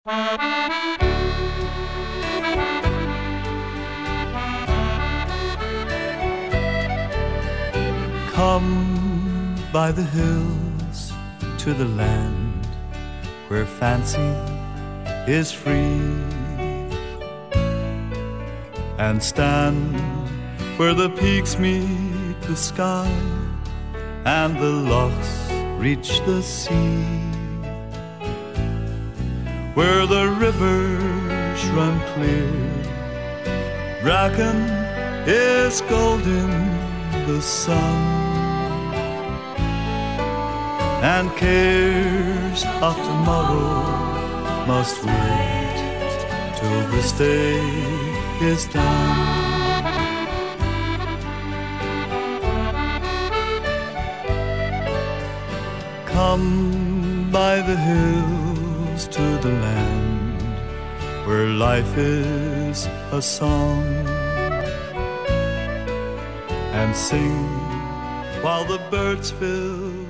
Come by the hills to the land where fancy is free, and stand where the peaks meet the sky and the lochs reach the sea, where the rivers run clear, bracken is golden the sun, and cares of tomorrow must wait till this day is done. Come by the hills to the land where life is a song, and sing while the birds fill